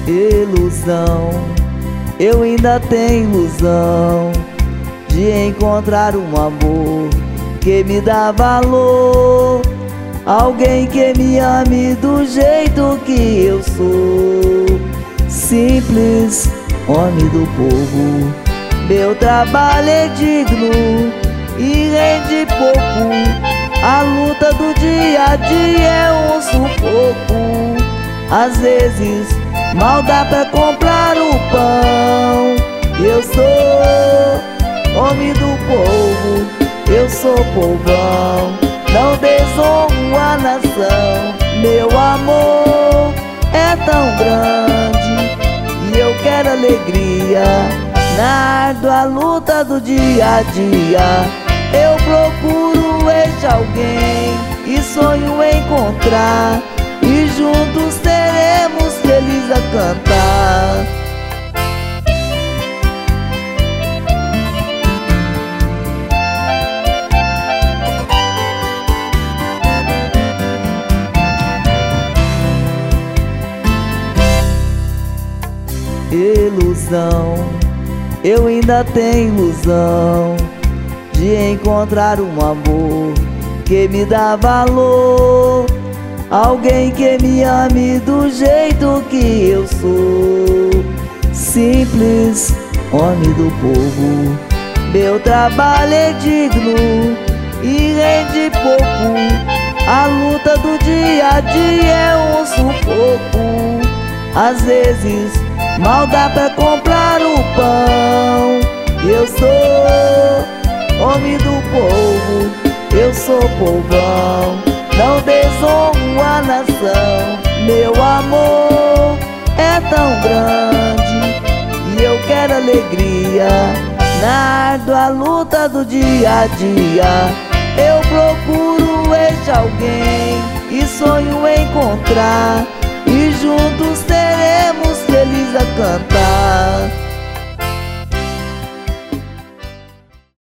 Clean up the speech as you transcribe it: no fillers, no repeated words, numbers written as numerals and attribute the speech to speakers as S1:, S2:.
S1: Ilusão, eu ainda tenho ilusão de encontrar um amor que me dá valor, alguém que me ame do jeito que eu sou. Simples, homem do povo, meu trabalho é digno e rende pouco. A luta do dia a dia é um sufoco. Às vezes mal dá pra comprar o pão. Eu sou homem do povo, eu sou povão, não desonro a nação. Meu amor é tão grande e eu quero alegria na árdua luta do dia a dia. Eu procuro este alguém e sonho encontrar, e juntos seremos felizes a cantar. Ilusão, eu ainda tenho ilusão de encontrar um amor que me dá valor, alguém que me ame do jeito que eu sou. Simples, homem do povo, meu trabalho é digno e rende pouco. A luta do dia a dia é um sufoco. Às vezes mal dá pra comprar o pão. Eu sou homem do povo, eu sou povão, não desonro a nação. Meu amor é tão grande e eu quero alegria na árdua luta do dia a dia. Eu procuro este alguém e sonho encontrar, e juntos seremos felizes a cantar.